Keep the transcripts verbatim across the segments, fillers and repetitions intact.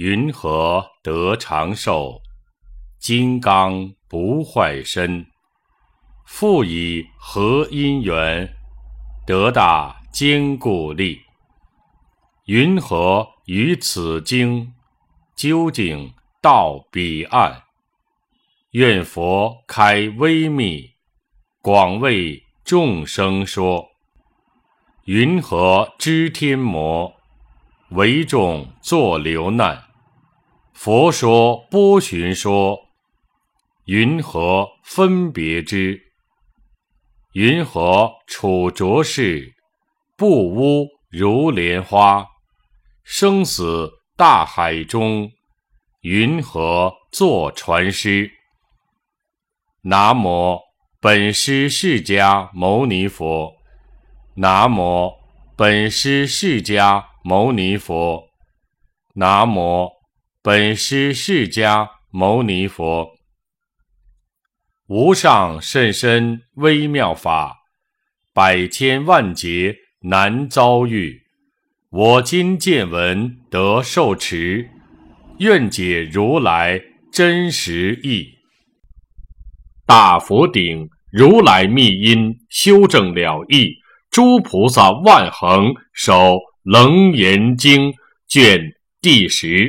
云何得长寿？金刚不坏身。复以何因缘，得大坚固力？云何于此经，究竟到彼岸？愿佛开微密，广为众生说。云何知天魔，为众作流难？佛说波旬说，云何分别之？云何处浊世，不污如莲花？生死大海中，云何作船师？南无本师释迦牟尼佛。南无本师释迦牟尼佛。南无本师释迦牟尼佛。无上甚深微妙法，百千万劫难遭遇。我今见闻得受持，愿解如来真实义。大佛顶如来密因，修正了义。诸菩萨万恒守楞严经卷第十。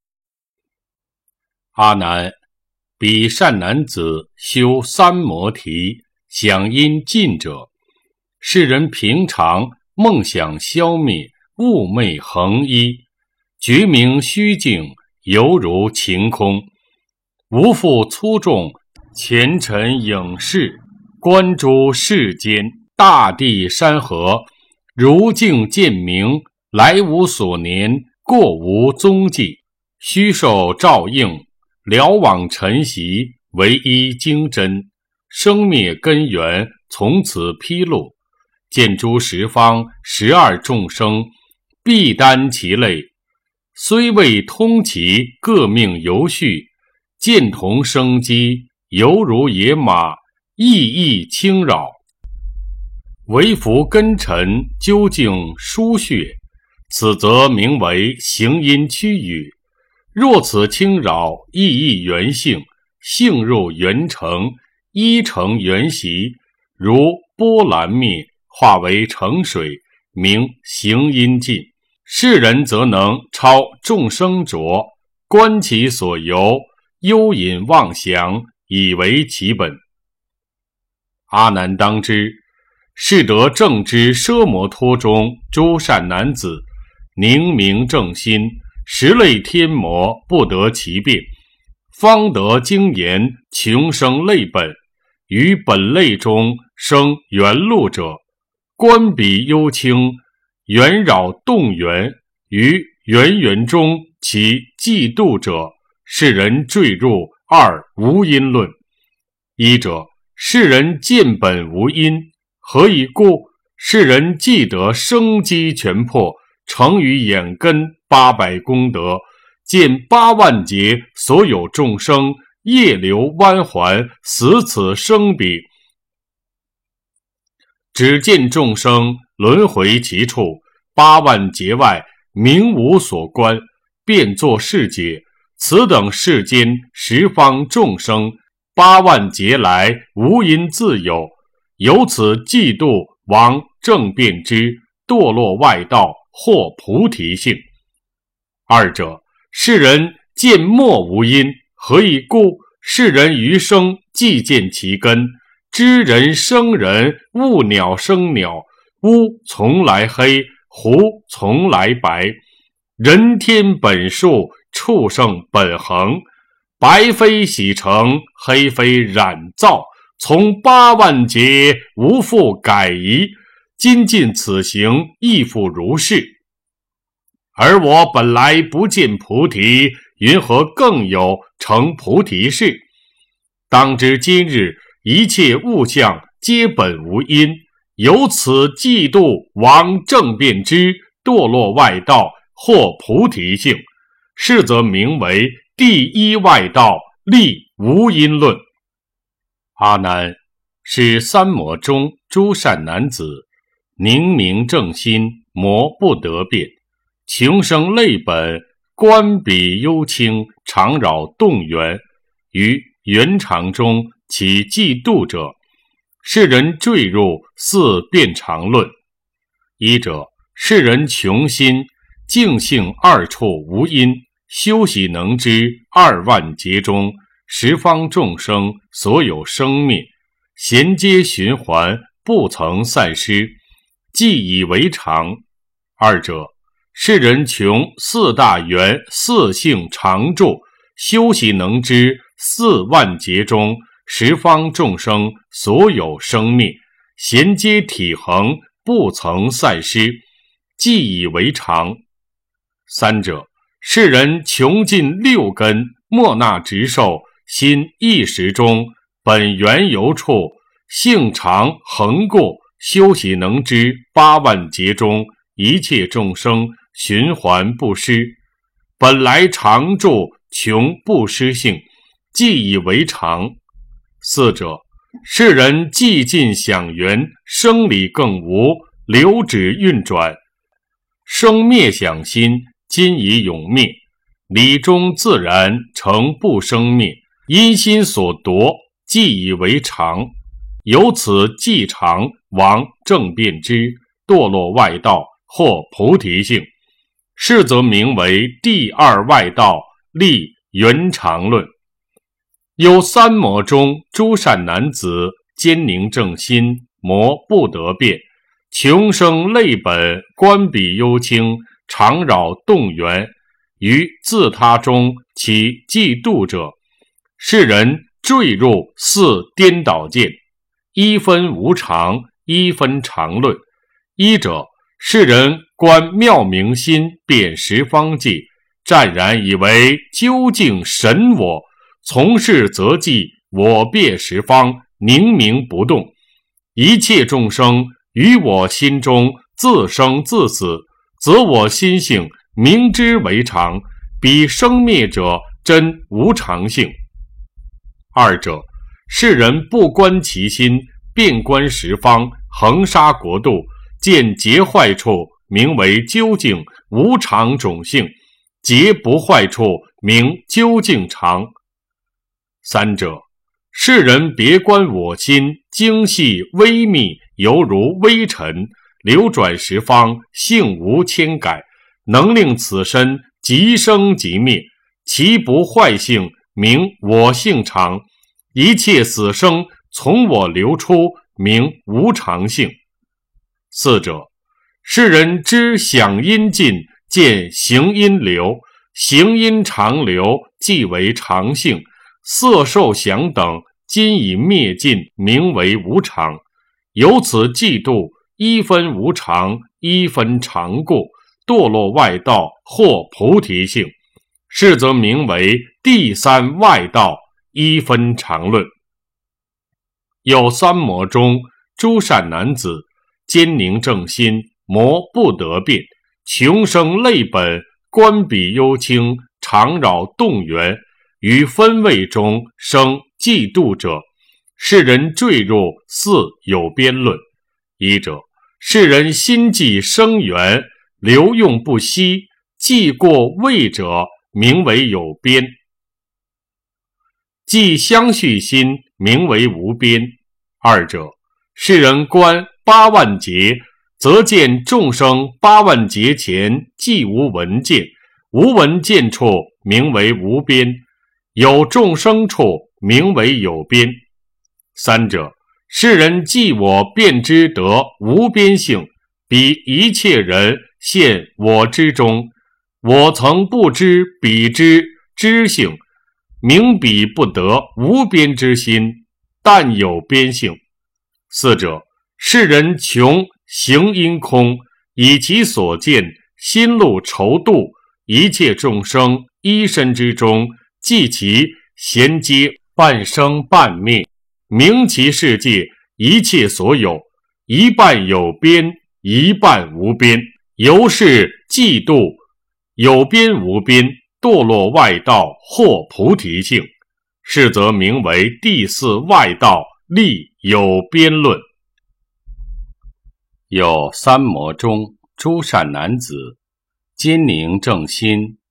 阿难，彼善男子修三摩提，想因尽者，世人平常梦想消灭，寤寐恒一，觉明虚静，犹如晴空，无复粗重前尘影视，观诸世间大地山河，如镜见明，来无所年，过无踪迹，虚受照应，了往尘习，唯一经真，生灭根源从此披露。见诸十方十二众生，必担其类，虽未通其各命游序，见同生机，犹如野马，意意轻扰。为夫根尘究竟疏穴，此则名为行因趋语。若此轻扰，意意原性，性入原成，依成原习，如波澜灭，化为成水，名行因尽。世人则能超众生浊，观其所由，幽隐妄想，以为其本。阿难当知，是得正知奢摩托中诸善男子，宁明正心，十类天魔不得其变，方得精言穷生类本，于本类中生原路者，观彼幽清，缘扰动缘，于缘缘中其嫉妒者，世人坠入二无因论。一者，世人见本无因，何以故？世人既得生机全破，成于眼根八百功德，见八万劫所有众生业流弯环，死此生彼，只见众生轮回其处，八万劫外名无所观，便作是解。此等世间十方众生，八万劫来无因自有，由此嫉妒亡正变之，堕落外道，获菩提性。二者，世人见末无因，何以故？世人余生既见其根，知人生人，物鸟生鸟，乌从来黑，狐从来白，人天本数，畜生本恒，白非洗成，黑非染造，从八万劫无复改移，今尽此行，亦复如是。而我本来不见菩提，云何更有成菩提事？当知今日一切物象皆本无因，由此嫉妒亡正变之，堕落外道，获菩提性，是则名为第一外道，立无因论。阿难，是三摩中诸善男子，宁明正心，魔不得变，穷生类本， 官比幽清，常扰动员，于元常中起嫉妒者，世人坠入四辩常论。一者，世人穷心，净性二处无因，修习能知二万劫中十方众生所有生灭，衔接循环，不曾散失，既以为常。二者，世人穷四大缘四性常住，修习能知四万劫中十方众生所有生灭，衔接体恒，不曾散失，既以为常。三者，世人穷尽六根，莫那执受，心一时中，本缘由处，性常恒过，修习能知八万劫中一切众生循环不失，本来常住，穷不失性，既以为常。四者，世人既尽享缘，生理更无，流止运转，生灭想心，今已永灭，理中自然成不生灭，因心所夺，既以为常。由此既常，王正辩之，堕落外道，或菩提性，是则名为第二外道，立圆常论。有三魔中诸善男子，坚宁正心，魔不得辩，穷生类本，观彼幽清，常扰动员，于自他中起嫉妒者，世人坠入四颠倒见。一分无常，一分常论。一者，世人观妙明心，辨十方界，湛然以为究竟神我，从事则记我辨十方，宁明不动。一切众生于我心中自生自死，则我心性明知为常，彼生灭者真无常性。二者，世人不观其心，遍观十方，横杀国度，见结坏处，名为究竟无常种性，结不坏处，名究竟常。三者，世人别观我心，精细微密，犹如微尘，流转十方，性无千改，能令此身即生即灭，其不坏性，名我性常，一切死生从我流出，名无常性。四者，世人知想因尽，见行因流，行因常流，即为常性，色受想等今已灭尽，名为无常。由此嫉妒，一分无常，一分常故，堕落外道，或菩提性，是则名为第三外道，一分常论。有三魔中诸善男子，坚宁正心，魔不得辩，穷生类本，观彼幽清，常扰动员，于分位中生嫉妒者，世人坠入四有边论。一者，世人心计生缘，流用不息，既过位者，名为有边；既相续心，名为无边。二者，世人观八万劫，则见众生八万劫前既无闻见，无闻见处，名为无边；有众生处，名为有边。三者，世人既我便知得无边性，彼一切人现我之中，我曾不知彼之知性，名彼不得无边之心，但有边性。四者，世人穷行因空，以其所见，心路愁度，一切众生一身之中，即其衔接半生半灭，明其世界一切所有，一半有边，一半无边，由是嫉妒，有边无边，堕落外道，或菩提性，是则名为第四外道，立有边论。有三魔中诸善男子，坚宁正心，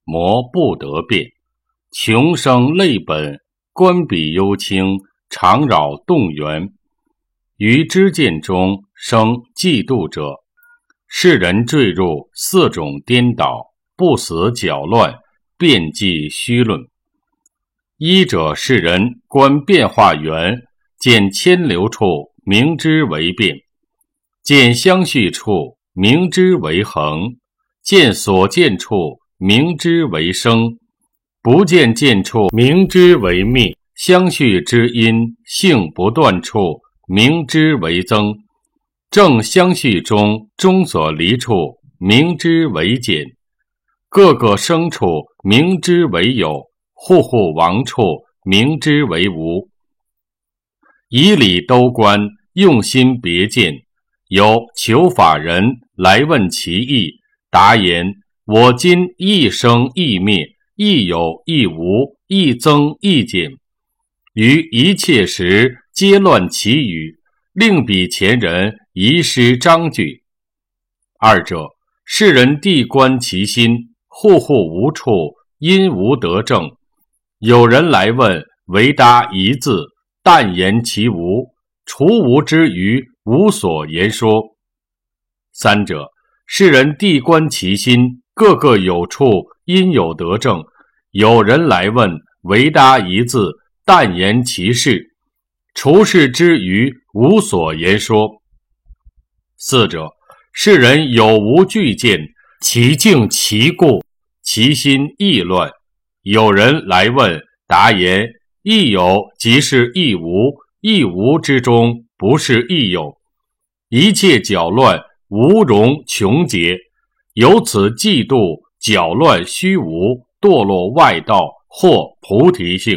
魔不得变。穷生类本，观彼幽清，常扰动员。于知见中生嫉妒者，世人坠入四种颠倒，不死搅乱，辩计虚论。一者，世人观变化缘，见牵流处，明之为变；见相续处，明之为恒；见所见处，明之为生；不见见处，明之为灭。相续之因，性不断处，明之为增；正相续中，中所离处，明之为减；各个生处，明之为有；户户亡处，明之为无。以理都观，用心别见。有求法人来问其意，答言：我今亦生亦灭，亦有亦无，亦增亦减，于一切时皆乱其语，令彼前人遗失章句。二者，世人谛观其心，户户无处，因无得正。有人来问，唯答一字，但言其无，除无之余，无所言说。三者，世人谛观其心，各个有处，因有得正。有人来问，唯答一字，但言其事，除事之余，无所言说。四者，世人有无具见，其境其故，其心亦乱。有人来问，答言：亦有即是亦无，亦无之中不是亦有，一切搅乱，无容穷竭。由此嫉妒，搅乱虚无，堕落外道，或菩提性。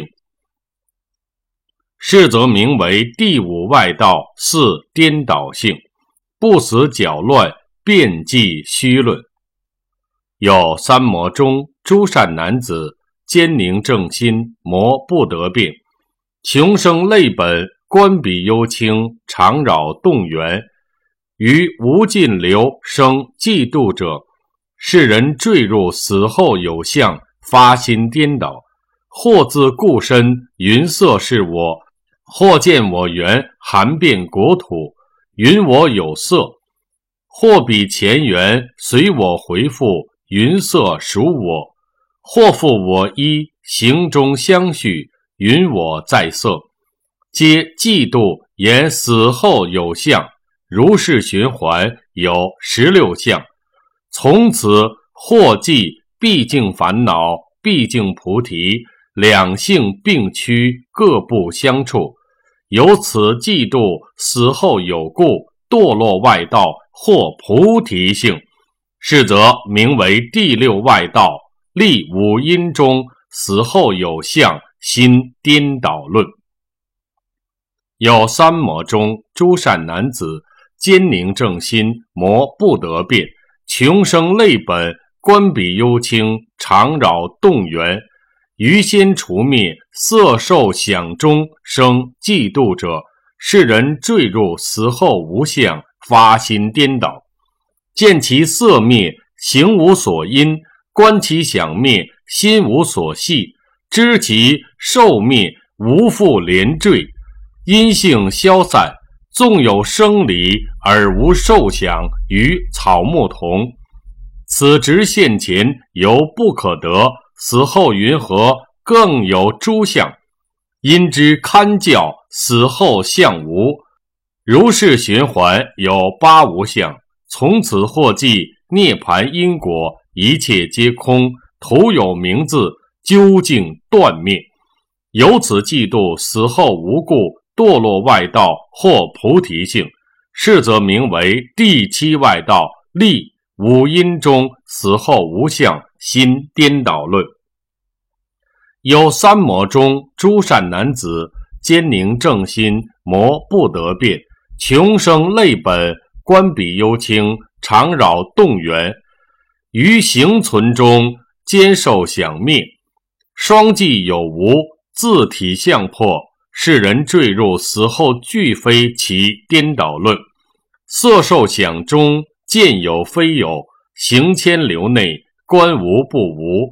是则名为第五外道，四颠倒性，不死搅乱，辩计虚论。有三魔中诸善男子，坚宁正心，魔不得变。穷生类本，观彼幽清，常扰动员。于无尽流生嫉妒者，世人坠入死后有相，发心颠倒，或自故身云色是我，或见我缘含遍国土，云我有色；或比前缘随我回复，云色属我；或复我依行中相续，云我在色。皆嫉妒言死后有相，如是循环，有十六相。从此或即毕竟烦恼，毕竟菩提，两性并趋，各不相处。由此嫉妒死后有故，堕落外道，或菩提性。是则名为第六外道，立五阴中死后有相，心颠倒论。有三魔中诸善男子，坚宁正心，魔不得变。穷生类本，观彼幽清，常扰动员。于先除灭，色受想中生嫉妒者，世人坠入死后无相，发心颠倒。见其色灭，形无所因；观其想灭，心无所系；知其受灭，无复连缀。因性消散，纵有生理，而无受想，与草木同。此直现前，犹不可得，死后云何，更有诸相。因之堪教，死后相无。如是循环，有八无相。从此或记涅槃因果，一切皆空，徒有名字，究竟断灭。由此嫉妒死后无故，堕落外道，或菩提性。是则名为第七外道，立五阴中死后无相，心颠倒论。有三魔中诸善男子，坚宁正心，魔不得变。穷生类本，观彼幽清，常扰动员。于行存中，坚受想灭。双计有无，自体相破。世人坠入死后俱非其颠倒论。色受想中，见有非有，行牵流内，观无不无。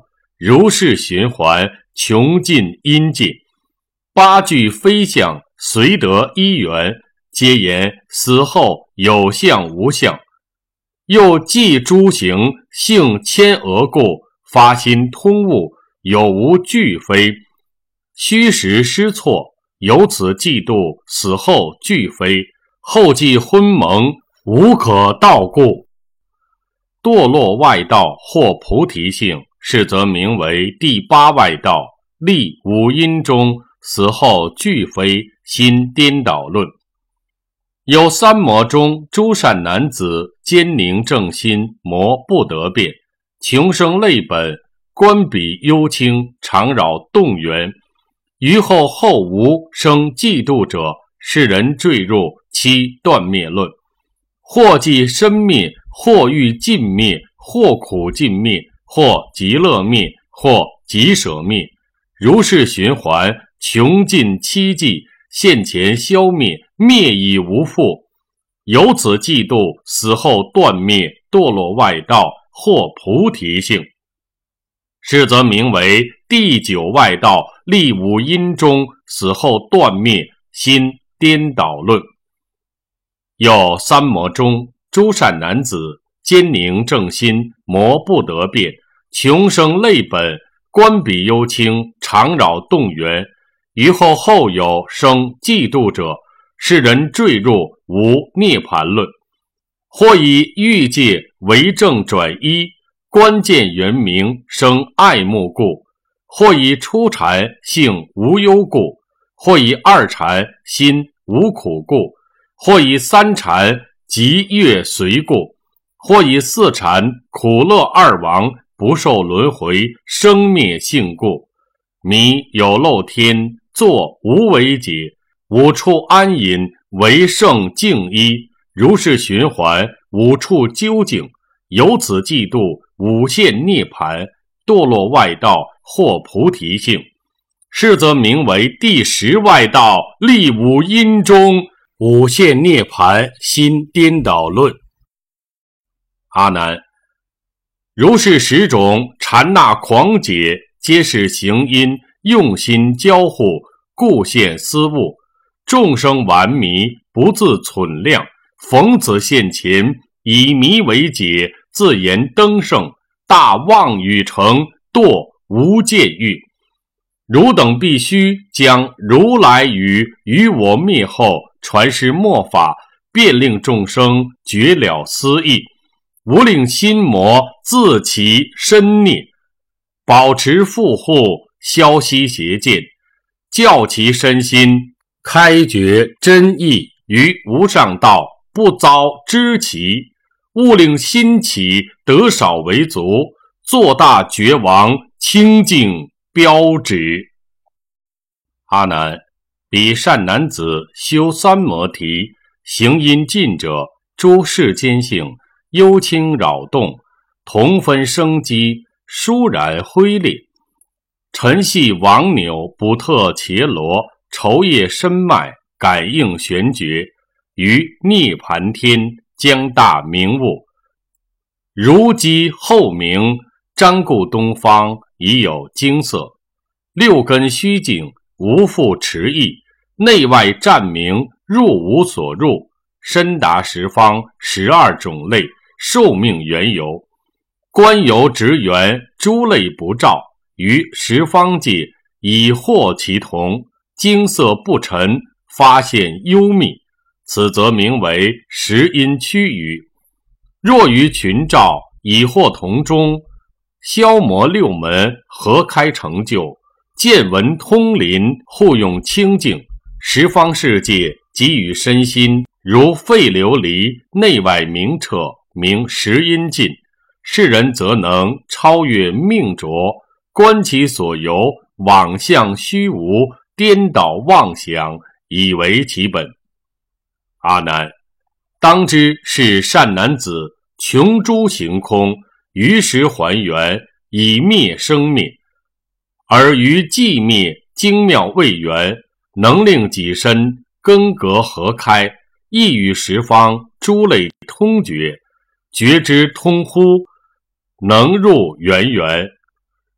如是循环，穷尽阴尽。八句非相，随得一缘，皆言死后有相无相。又记诸行，性迁俄故，发心通悟，有无俱非。虚实失错，由此嫉妒，死后俱非。后继昏蒙，无可道故。堕落外道或菩提性，是则名为第八外道，立五阴中，死后俱非，心颠倒论。有三魔中，诸善男子坚宁正心，魔不得变，穷生类本，观彼幽清，常扰动缘。于后后无生嫉妒者，是人坠入七断灭论。或即身灭，或欲尽灭，或苦尽灭，或极乐灭，或极舍灭。如是循环，穷尽七际，现前消灭，灭已无复。由此嫉妒，死后断灭，堕落外道或菩提性，是则名为第九外道，立五阴中，死后断灭，心颠倒论。有三魔中，诸善男子坚宁正心，魔不得变，穷生类本，观彼幽清，常扰动缘。于后后有生嫉妒者，是人坠入无涅盘论。或以欲界为正转一，关键圆明，生爱慕故；或以初禅性无忧故；或以二禅心无苦故；或以三禅极悦随故；或以四禅苦乐二王，不受轮回，生灭性故。迷有漏天，作无为解，五处安隐，为圣净一。如是循环，五处究竟，由此嫉妒，五现涅盘，堕落外道或菩提性，是则名为第十外道，立五阴中，五现涅盘，心颠倒论。阿难，如是十种禅那狂解，皆是行因，用心交互，故现思悟。众生顽迷，不自忖量，逢此现前，以迷为解，自言登圣，大妄语成，堕无间狱。汝等必须将如来语于我灭后传示末法，便令众生觉了思义，无令心魔自其身孽，保持护护，消息邪见，教其身心开觉真义于无上道，不遭知其，勿令心起得少为足，做大觉王，清净标指。阿难，彼善男子修三摩提，行因尽者，诸世间性，幽清扰动，同分生机，殊然辉烈。晨系王纽，补特伽罗，愁叶深脉，感应玄觉，于涅盘天，将大明悟。如鸡后鸣，瞻顾东方，已有精色。六根虚静，无复迟意，内外湛明，入无所入，深达十方，十二种类，寿命缘由。观由直缘，诸类不照，于十方界，以获其同，精色不沉，发现幽密，此则名为十因趋于。若于群照，以获同中，消磨六门，合开成就，见闻通灵，互用清净，十方世界给予身心，如废琉璃，内外明彻，名十因尽。世人则能超越命浊，观其所由，妄象虚无，颠倒妄想，以为其本。阿难，当知是善男子，穷诸行空，于时还原，以灭生灭，而于寂灭精妙未圆，能令己身根格合开，亦与十方诸类通觉，觉之通乎，能入圆圆。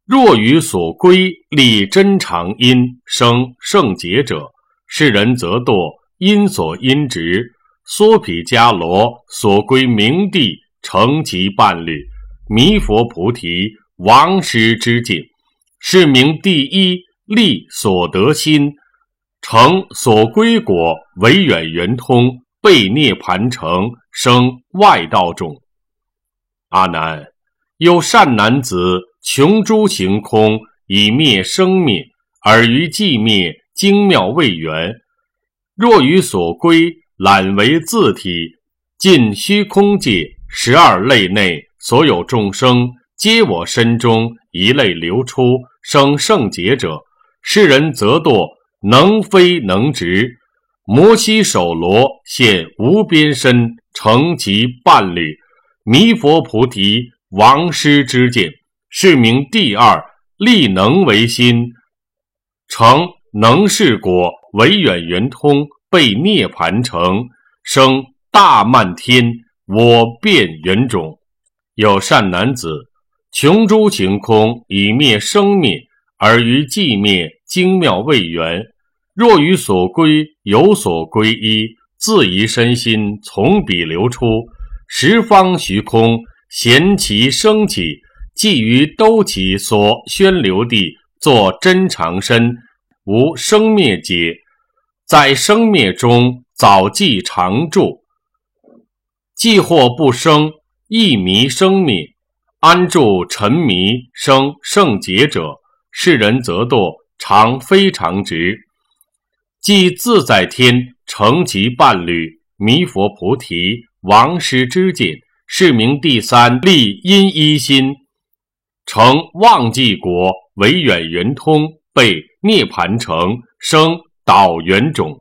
若于所归，立真常因，生圣解者，是人则堕因所因直，梭毗迦罗所归明地，成其伴侣，弥佛菩提王师之境，是名第一立所得心，成所归果，唯远圆通，被涅盘成，生外道种。阿难，有善男子，穷诸行空，以灭生灭，尔于寂灭，精妙未圆。若于所归，览为自体，尽虚空界十二类内，所有众生，皆我身中一类流出，生圣解者，是人则堕能非能直。摩悉首罗现无边身，成其伴侣，弥佛菩提王师之见，是名第二立能为心，成能是果，唯远圆通，被涅盘成，生大漫天，我变圆种。有善男子，穷诸行空，以灭生灭，尔于寂灭，精妙未圆。若于所归，有所归依，自疑身心，从彼流出，十方虚空，咸其生起，即于兜其所宣流地，作真常身，无生灭解，在生灭中早记常住，既或不生，亦迷生灭，安住沉迷，生圣解者，是人则堕常非常直。即自在天，成其伴侣，弥佛菩提王师之见，是名第三立因一心，成忘记果，唯远圆通，被涅盘成，生导圆种。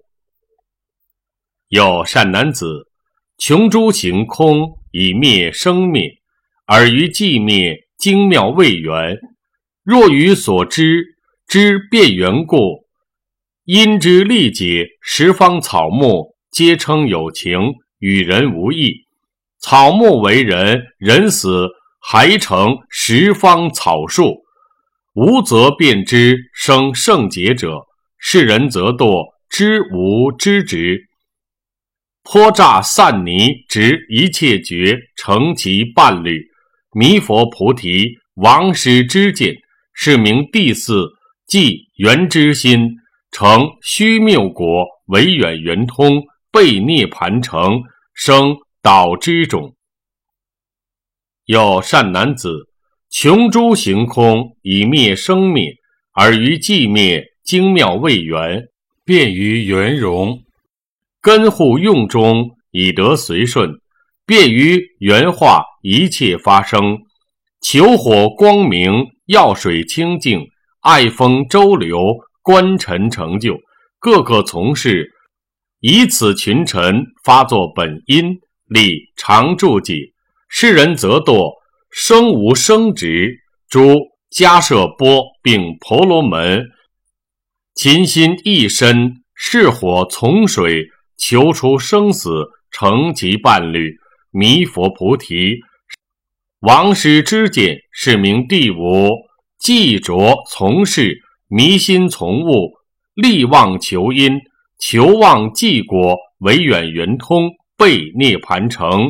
有善男子，穷诸行空，以灭生灭，尔于寂灭，精妙未圆。若于所知，知变缘故，因之历解，十方草木，皆称有情，与人无异。草木为人，人死还成十方草树，无则变之，生圣解者，是人则堕知无知直。泼乍散泥，执一切觉，成其伴侣，弥佛菩提王师之见，是名第四即圆之心，成虚谬果，唯远圆通，被涅盘成，生导之种。有善男子，穷诸行空，以灭生灭，尔于寂灭，精妙未圆，便于圆融，根护用中，以得随顺，便于圆化，一切发生，求火光明，药水清净，爱风周流，观尘成就，各个从事，以此群尘发作本因，立常住己，是人则堕生无生执，诸迦舍波并婆罗门，勤心一身，是火从水，求出生死，成其伴侣，弥佛菩提王师之见，是名第五既着从事，迷心从物，力妄求因，求妄既果，唯远圆通，被涅盘成，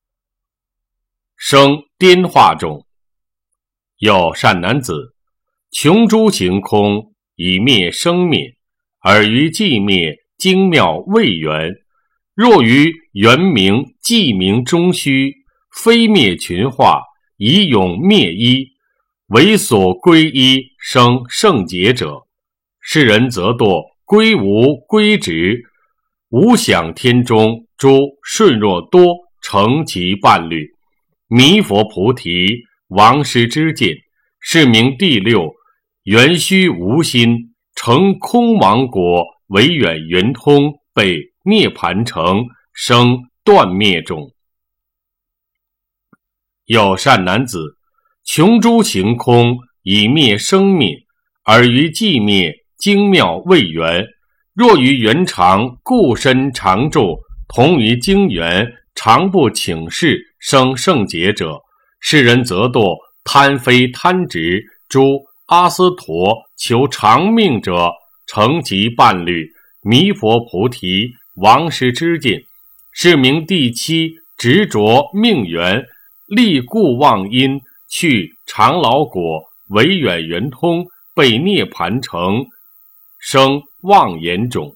生颠化种。有善男子，穷诸行空，以灭生灭，尔于寂灭，精妙未圆。若于圆明寂明中虚，非灭群化，以永灭一，为所归依，生圣解者，是人则堕归无归直，无想天中，诸顺若多，成其伴侣，弥佛菩提王师之见，是名第六圆虚无心，成空亡果，唯远圆通，被涅盘成，生断灭种。有善男子，穷诸行空，以灭生灭，尔于寂灭，精妙未圆。若于圆常，固身常住，同于经缘，常不请示，生圣解者，是人则堕贪非贪执， 诸阿斯陀求长命者，成其伴侣，弥佛菩提，王师之见，是名第七执着命缘，立故妄因，去长老果，唯远圆通，被涅盘成，生妄言种。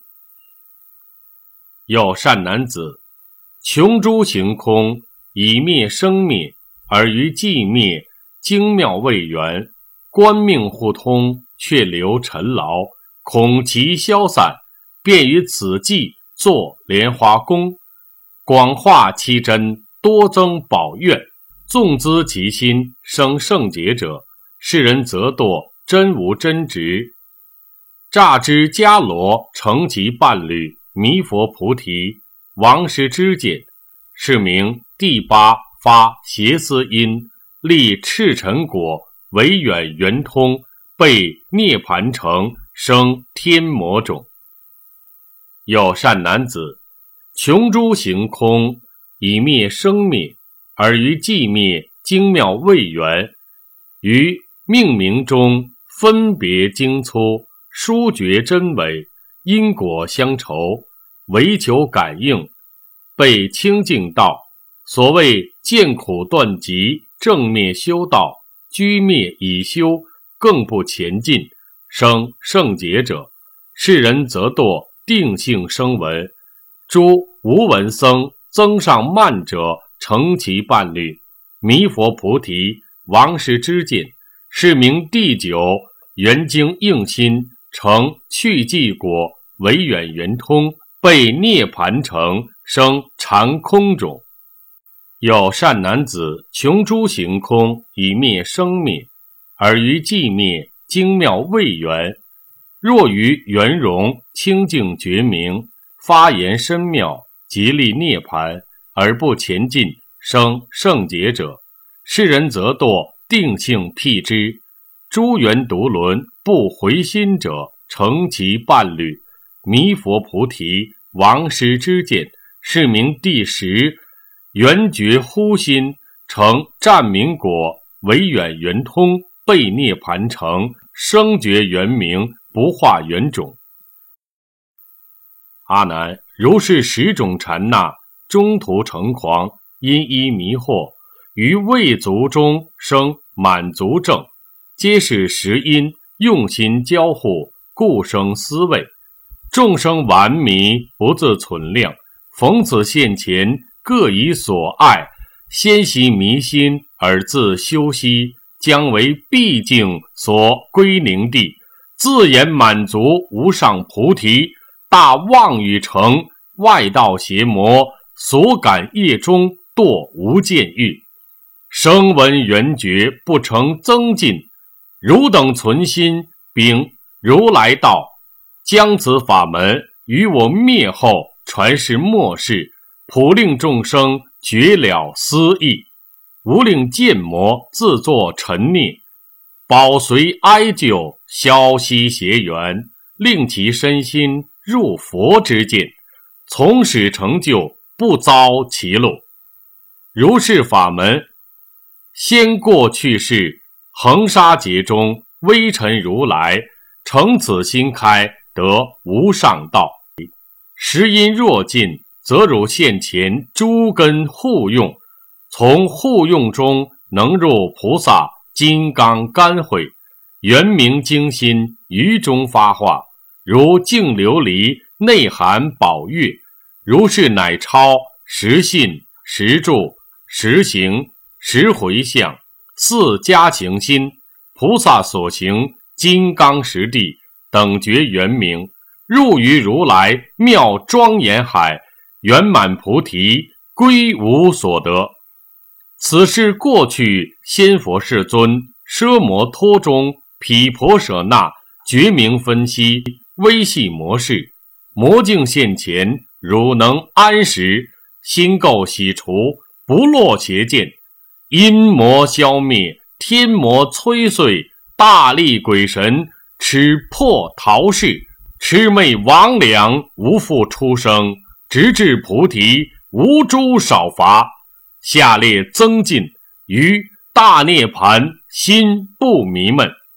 有善男子，穷诸行空，以灭生灭，而于寂灭，精妙未圆，观命互通，却留尘劳，恐其消散，便于此际作莲华功，广化其真，多增宝愿，纵资其心，生圣解者，世人则堕真无真执，乍知迦罗，成其伴侣，弥佛菩提，王师之见，是名第八发邪思因，立赤尘果，唯远圆通，被涅盘成，生天魔种。有善男子，穷诸行空，以灭生灭，而于寂灭，精妙未圆，于命名中分别精粗，殊觉真伪，因果相酬，唯求感应，被清净道。所谓见苦断集，正灭修道，居灭以修，更不前进，生圣解者，世人则堕定性声闻。诸无闻僧增上慢者，成其伴侣，弥佛菩提，王师之见，是名第九圆精应心，成去寂果，唯远圆通，被涅盘成，生常空种。有善男子，穷诸行空，以灭生灭，而于寂灭，精妙未圆，若于圆融，清净觉明，发言深妙，极力涅盘，而不前进，生圣解者，世人则堕定性辟之。诸缘独轮，不回心者，成其伴侣，弥佛菩提，王师之见，是名第十圆觉呼心，成占明果，唯远圆通，被涅盘成，生觉圆明，不化圆种。阿难，如是十种禅那，中途成狂，因依迷惑，于未足中生满足正，皆是十因，用心交互，故生思维。众生顽迷，不自存量，逢此现前，各以所爱，先习迷心，而自修息，将为毕竟所归宁地，自言满足无上菩提，大妄语成，外道邪魔，所感业中堕无间狱，声闻缘觉不成增进，汝等存心禀如来道，将此法门于我灭后传示末世，普令众生觉了思义，无令见魔自作沉溺，保随哀救，消息邪缘，令其身心入佛之见，从始成就，不遭其路。如是法门，先过去世恒沙劫中，微尘如来乘此心开，得无上道。时因若尽，则汝现前诸根互用，从互用中能入菩萨金刚甘慧，圆明精心于中发化，如净琉璃内含宝月，如是乃超十信十住十行十回向四加行心，菩萨所行金刚十地等觉圆明，入于如来妙庄严海，圆满菩提，归无所得。此是过去先佛世尊奢摩托中毗婆舍那觉明分析微细模式，魔境现前，汝能安时，心垢洗除，不落邪见，阴魔消灭，天魔摧碎，大力鬼神持破逃世，魑魅魍魉无复出生，直至菩提，无诸少罚。下列增进，于大涅盘心不迷闷。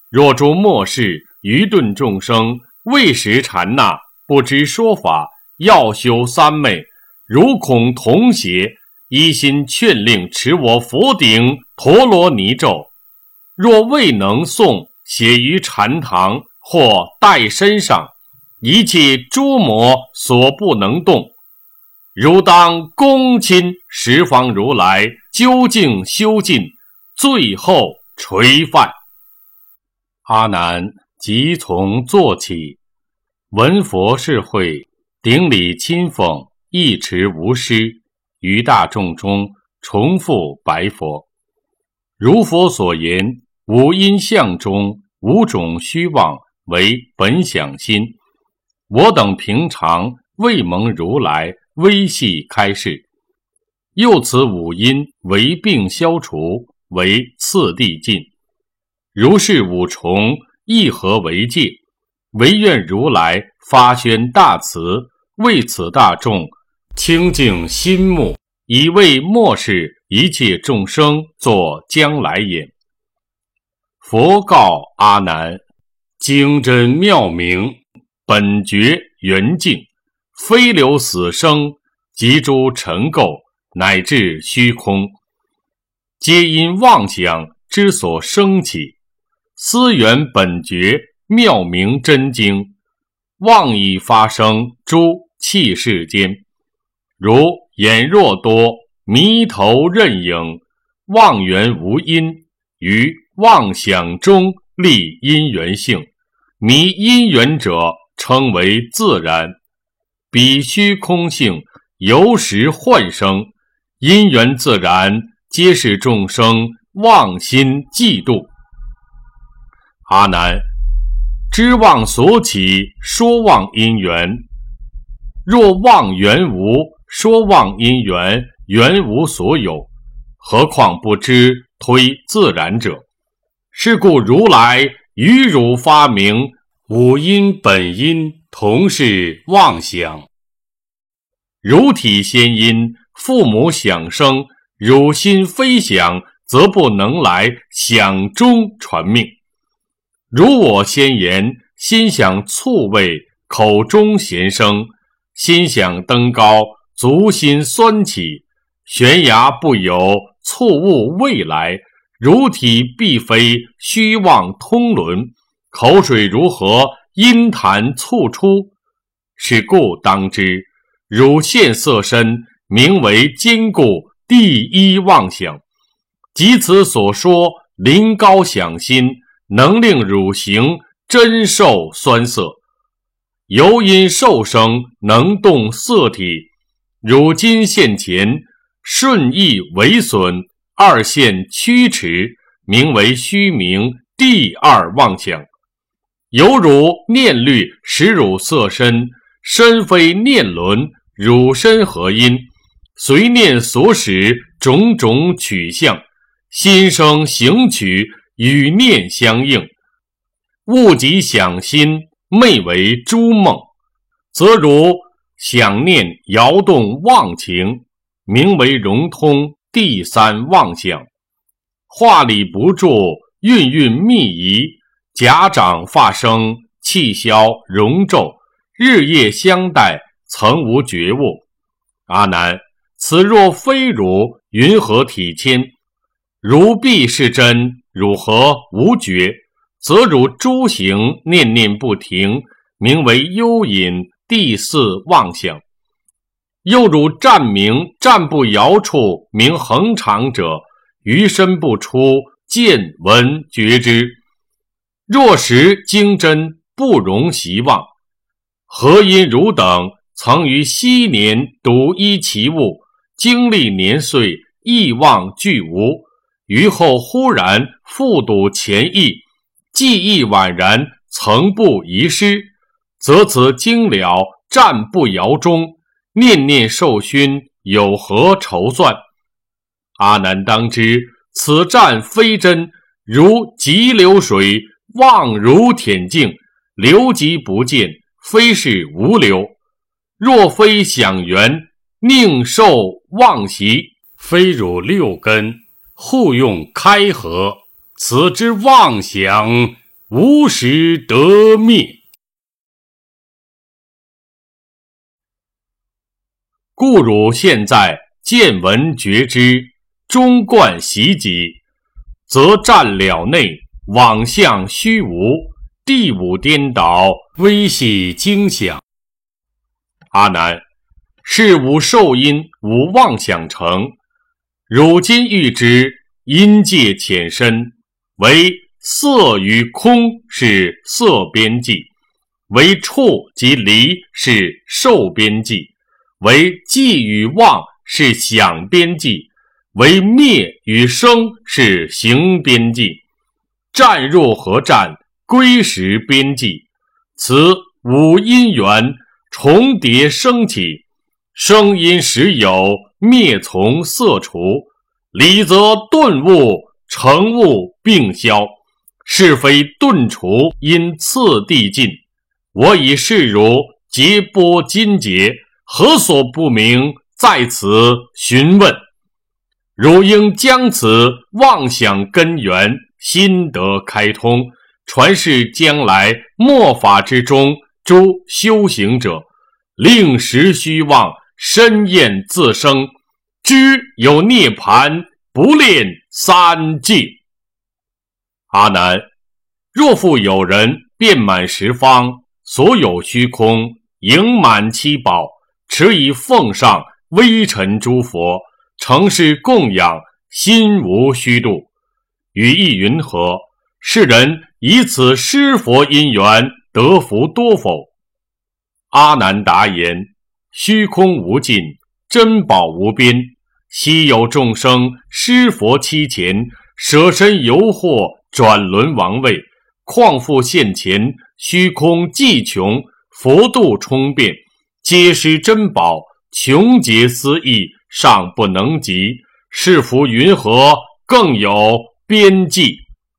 若诸末世愚钝众生，未识禅那，不知说法，要修三昧，如恐同邪，一心劝令持我佛顶陀罗尼咒。若未能诵，写于禅堂或带身上，一切诸魔所不能动。如当恭亲十方如来，究竟修尽，最后垂范。阿难即从坐起，闻佛事会，顶礼亲奉，一持无失，于大众中重复白佛：如佛所言，五阴相中五种虚妄为本想心，我等平常未蒙如来微细开示，又此五阴为病消除，为次第尽。如是五重一合为戒，唯愿如来发宣大慈，为此大众清净心目，以为末世一切众生作将来也。佛告阿难：经真妙明，本觉圆净，非留死生，及诸尘垢，乃至虚空，皆因妄想之所生起。思源本觉妙明真经，妄以发生诸气世间，如眼若多，迷头任影，妄缘无因，于妄想中立因缘性，迷因缘者称为自然。彼虚空性由实幻生，因缘自然，皆是众生妄心嫉妒。阿难，知妄所起，说妄因缘。若妄缘无，说妄因缘，缘无所有，何况不知推自然者？是故如来于汝发明，五阴本因同是妄想。汝体先因，父母想生，汝心非想，则不能来想中传命。如我先言，心想醋味，口中咸生，心想登高，足心酸起，悬崖不有，醋物未来，如体必非虚妄通伦，口水如何，阴痰促出。是故当知，汝现色身，名为坚固第一妄想。即此所说临高想心，能令汝行真受酸涩，由因受生能动色体，汝今现前顺意为损，二现驱驰，名为虚名第二妄想。犹如念虑使汝色身，身非念轮，汝身何因？随念所使种种取向，心生行取，与念相应，物即想心，昧为诸梦，则如想念摇动妄情，名为融通第三妄想。话理不住，韵韵密仪，甲长发生，气消容皱，日夜相待，曾无觉悟。阿难，此若非汝，云何体谦？如必是真，汝何无觉？则汝诸行念念不停，名为幽隐第四妄想。又汝暂明暂不摇处，名恒常者，余身不出，见闻觉之。若实经真，不容习妄。何因汝等曾于昔年独依其物，经历年岁，忆忘俱无，于后忽然复睹前意，记忆宛然，曾不遗失，则此经了暂不摇中，念念受熏，有何筹算？阿难当知，此暂非真，如急流水，望如恬静，流即不见，非是无流。若非想缘，宁受妄习，非汝六根互用开合，此之妄想无时得灭。故汝现在见闻觉知，终贯习己，则占了内，妄象虚无，地五颠倒，微细惊响。阿难，是无受因，无妄想成。汝今欲知，因界浅深，为色与空是色边际，为处及离是受边际，为寂与妄是想边际，为灭与生是行边际。占入合占，归识边际。此五因缘重叠生起，生因时有，灭从色除，理则顿悟，成悟并消。是非顿除，因次第尽。我以示汝劫波金劫，何所不明？在此询问。汝应将此妄想根源心得开通，传示将来末法之中诸修行者，令时虚妄深厌自生，知有涅盘，不恋三界。阿难，若复有人遍满十方，所有虚空，盈满七宝，持以奉上微尘诸佛，承事供养，心无虚度，语意云何？世人以此施佛因缘得福多否？阿难答言：虚空无尽，珍宝无边，昔有众生施佛期前，舍身游惑，转轮王位，况复现前，虚空既穷，佛度充遍，皆施珍宝，穷竭思议，尚不能及，是福云何？更有边际。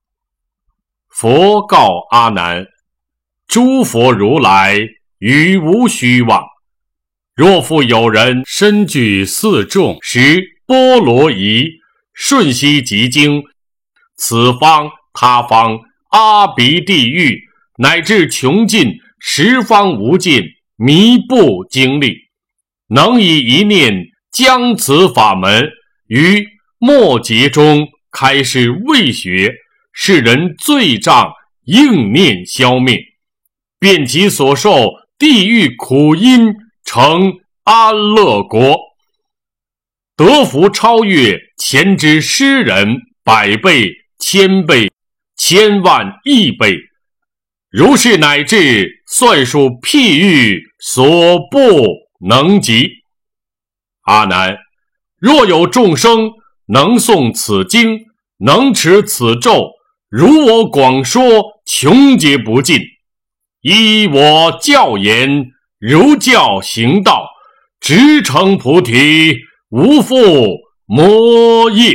佛告阿难：诸佛如来于无虚妄，若复有人身具四众，识波罗夷，瞬息即经，此方他方阿鼻地狱，乃至穷尽十方无尽，弥不经历，能以一念将此法门于末劫中开示未学，世人罪障应念消灭，便其所受地狱苦因，成安乐国，得福超越前之诗人百倍、千倍、千万亿倍，如是乃至算数譬喻，所不能及。阿难，若有众生能诵此经，能持此咒，如我广说，穷劫不尽。依我教言，如教行道，直成菩提，无复魔业。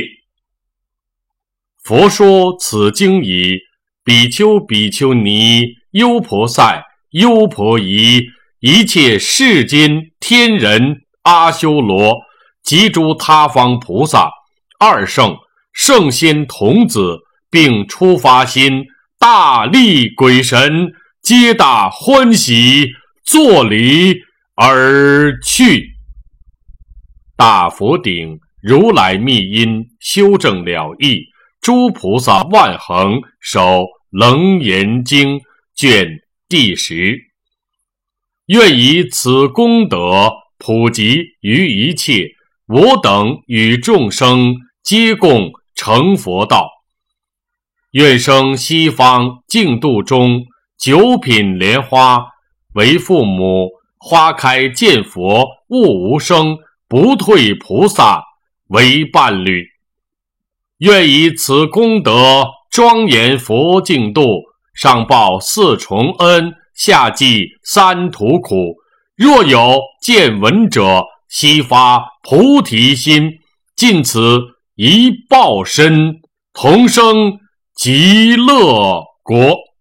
佛说此经已，比丘、比丘尼、优婆塞、优婆夷，一切世间天人、阿修罗及诸他方菩萨、二圣、圣仙童子，并出发心，大力鬼神，皆大欢喜，作礼而去。大佛顶如来密因，修正了义，诸菩萨万恒，守楞严经卷第十。愿以此功德普及于一切，我等与众生皆共成佛道。愿生西方净土中，九品莲花为父母，花开见佛，悟无生，不退菩萨为伴侣。愿以此功德庄严佛净土，上报四重恩，下济三途苦。若有见闻者，悉发菩提心，尽此一报身，同生极乐国。